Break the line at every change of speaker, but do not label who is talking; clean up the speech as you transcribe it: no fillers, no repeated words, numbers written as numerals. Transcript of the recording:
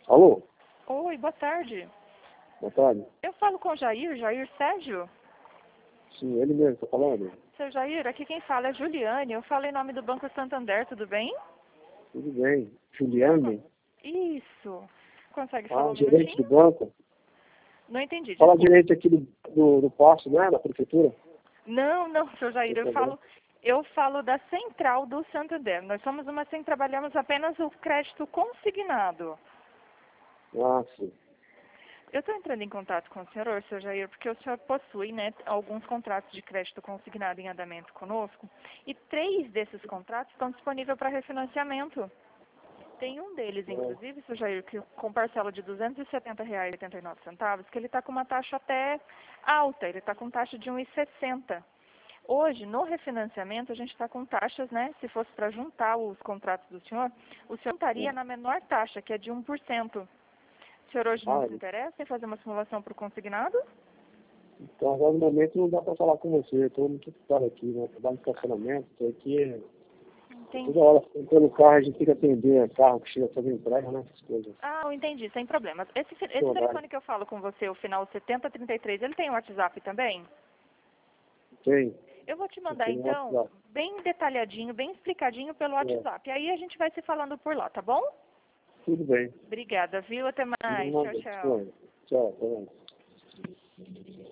Alô?
Oi, boa tarde.
Boa tarde.
Eu falo com o Jair Sérgio?
Sim, ele mesmo, tá falando?
Seu Jair, aqui quem fala é Juliane. Eu falo em nome do Banco Santander, tudo bem?
Tudo bem. Juliane?
Isso. Consegue falar um
Gerente do
minutinho?
banco?
Não entendi,
Fala
desculpa.
gerente aqui do posto, né? Da prefeitura?
Não, seu Jair, eu falo da central do Santander. Nós somos trabalhamos apenas o crédito consignado.
Ah, sim.
Eu estou entrando em contato com o senhor, seu Jair, porque o senhor possui, né, alguns contratos de crédito consignado em andamento conosco, e 3 desses contratos estão disponíveis para refinanciamento. Tem um deles, inclusive, seu Jair, que com parcela de R$ 270,89, que ele está com uma taxa até alta, ele está com taxa de 1,60. Hoje, no refinanciamento, a gente está com taxas, né, se fosse para juntar os contratos do senhor, o senhor estaria na menor taxa, que é de 1%. O senhor hoje não se interessa em fazer uma simulação para o consignado?
Então, agora no momento não dá para falar com você. Eu estou muito ocupado aqui, né? Trabalho no estacionamento, estou aqui.
Entendi.
Toda hora entrando no carro, a gente tem que atender carro que chega a fazer entrega, né? Essas coisas.
Ah, eu entendi, sem problema. Esse telefone que eu falo com você, o final 7033, ele tem WhatsApp também?
Tem.
Eu vou te mandar, então, bem detalhadinho, bem explicadinho pelo WhatsApp. Aí a gente vai se falando por lá, tá bom?
Tudo bem.
Obrigada, viu? Até mais. Tchau, tchau.
Tchau, até mais.